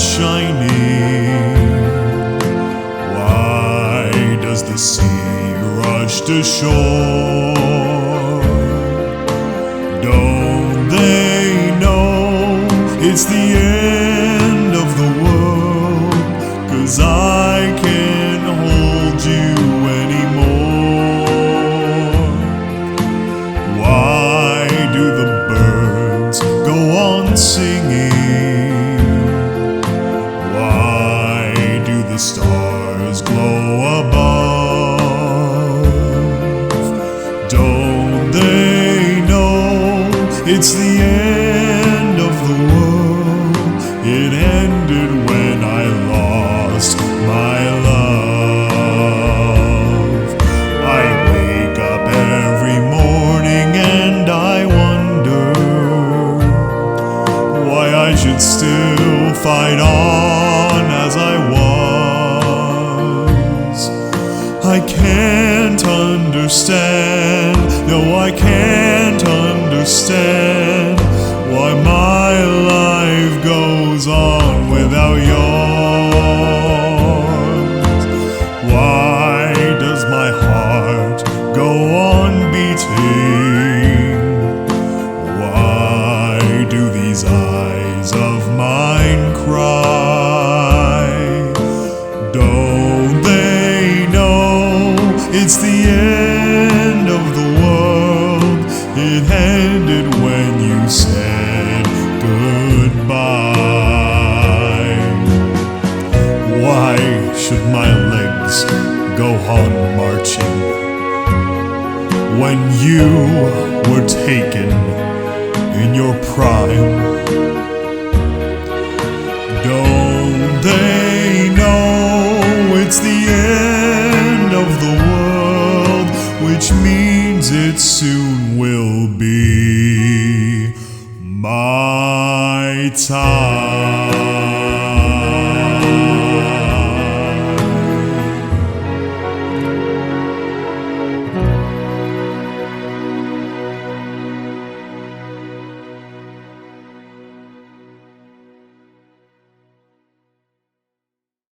shining? Why does the sea rush to shore? Don't they know it's the end of the world? 'Cause I can't hold you anymore. Why do the birds go on singing? Why do the stars glow above? Don't they know it's the end of the world? It ended when I lost my love. I wake up every morning and I wonder why I should still fight on as I was. I can't understand, no, I can't understand why my life goes on without yours. Why does my heart go on beating? Why do these eyes of mine cry? Don't they know it's the end of the world? It ended when you said goodbye. Why should my legs go on marching when you were taken in your prime? Don't they know it's the end of the world, which means it soon will be my time?